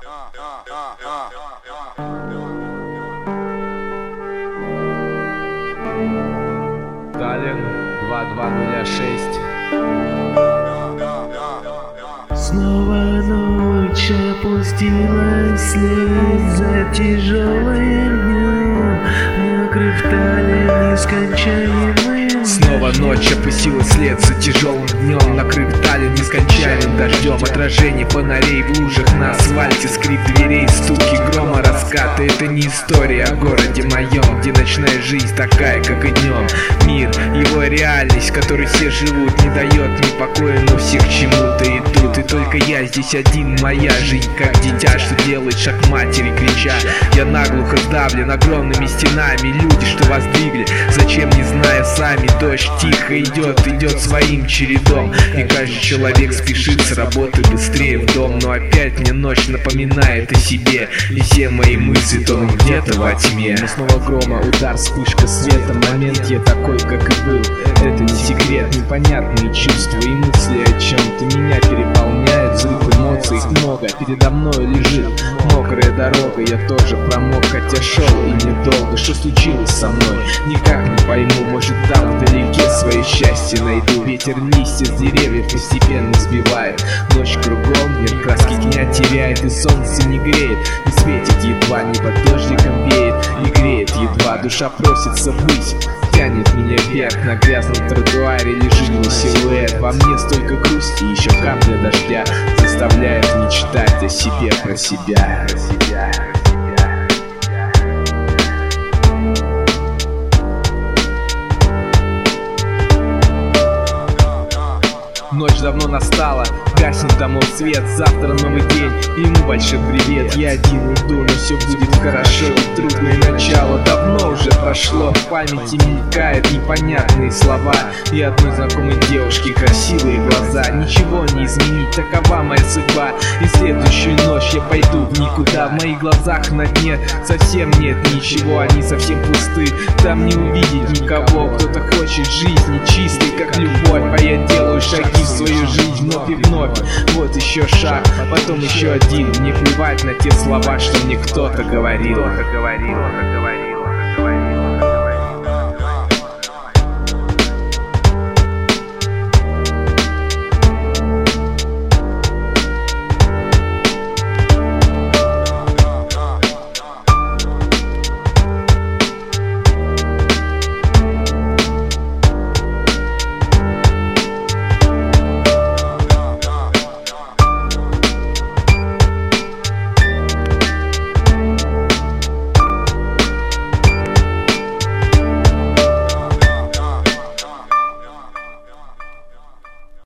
Таллин 2206. Снова ночь опустилась вслед за тяжелым днем, накрыв Таллин нескончаемым. Снова ночь опустилась вслед за тяжелым днем, накрыв Таллин нескончаемым дождем. Отражение фонарей в лужах на асфальте, скрип дверей, стуки грома, раскаты. Это не история о городе моем, где ночная жизнь такая, как и днем. Мир, его реальность, в которой все живут, не дает мне покоя, но все к чему-то идут. И только я здесь один, моя жизнь как дитя, что делает шаг матери, крича. Я наглухо сдавлен огромными стенами, люди, что воздвигли, зачем не зная сами. Дождь тихо идет своим чередом, и каждый человек спешит с работы быстрее в дом. Но опять мне ночь напоминает о себе, и все мои мысли тонут где-то во тьме. Но снова грома, удар, вспышка света, момент я такой, как и был. Это не секрет, непонятные чувства и мысли о чем-то меня переполняют. Взрыв эмоций, их много, передо мной лежит мокрая дорога. Я тоже промок, хотя шел и недолго. Что случилось со мной, никак не пойму. Может, там вдалеке свое счастье найду. Ветер листья с деревьев постепенно сбивает. Ночь кругом, мир краски дня теряет, и солнце не греет, и светит едва, небо дождиком веет и греет едва. Душа просится ввысь, тянет меня вверх. На грязном тротуаре лежит мой силуэт. Во мне столько грусти, еще капля дождя заставляет мечтать о себе, про себя. Ночь давно настала, гаснет домов свет, завтра новый день, и ему большой привет. Я один иду, но все будет хорошо, и трудное начало давно уже прошло. В памяти мелькают непонятные слова и одной знакомой девушки красивые глаза. Ничего не изменить, такова моя судьба, и следующую ночь я пойду в никуда. В моих глазах на дне совсем нет ничего, они совсем пусты, там не увидеть никого. Кто-то хочет жизни чистой, как любовь, а я делаю шаги в свою жизнь вновь и вновь. Вот еще шаг, потом еще один. Мне плевать на те слова, что мне кто-то говорил.